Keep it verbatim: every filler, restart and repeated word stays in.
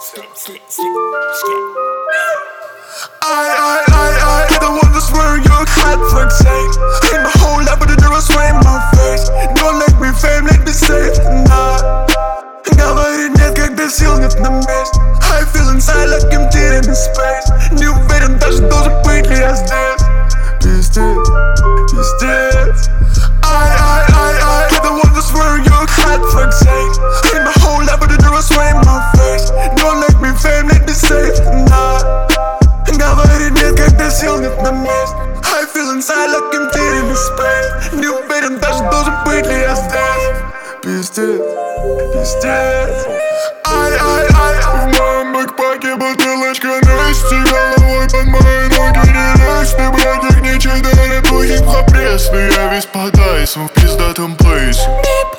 I, I, I, I, the one that's wearing your hat for sake. In my whole life, but the door was right in my face. Don't let me fame, let me safe. Nah, говорит нет, когда сил нет на месте. I feel inside like I'm dead in space. Не уверен, даже должен быть ли я здесь. Пиздец, пиздец. I, I, I, I, the one that's wearing your hat for sake. In my whole life, but the door was right in my face. Don't let me fame, let me safe. Nah, говорит нет, когда сил нет на месте. I feel inside like I'm dead in space. Не уверен, даже должен быть ли я здесь. Пиздец, пиздец. Ай, ай, ай, в моем бэкпаке бутылочка Насти. Головой под мои ноги не лезь. Ты, братик, не читали твой хип-хоп пресный. Я весь под айсом в пиздатом плейсе.